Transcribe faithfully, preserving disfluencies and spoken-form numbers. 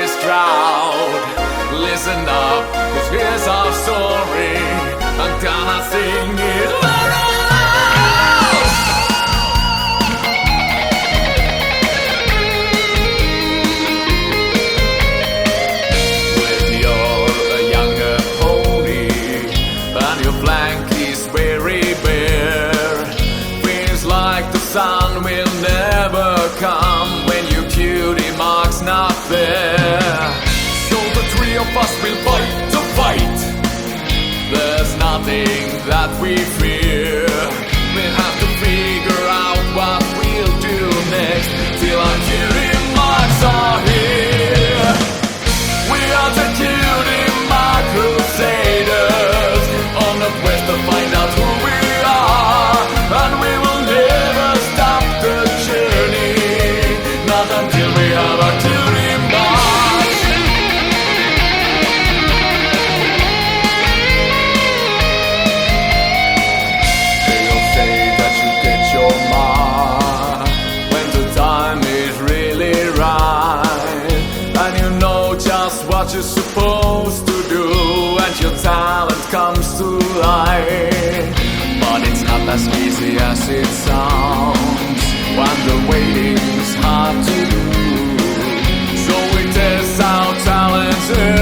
this crowd. Listen up, 'cause here's our story. I'm gonna sing it loud. With your younger pony and your flank is very bare, feels like the sun will never come when your cutie mark's not there. So the three of us will fight to fight. There's nothing that we fear. We'll have to figure out what we'll do next till our cutie marks are here. We are the cutie mark crusaders on a quest to find out who we are, and we will never stop the journey, not until we have our cutie mark. They'll say that you get your mark when the time is really right, and you know just what you're supposed to do, and your talent comes to light. But it's not as easy as it sounds when the waiting's hard to do. So we test our talents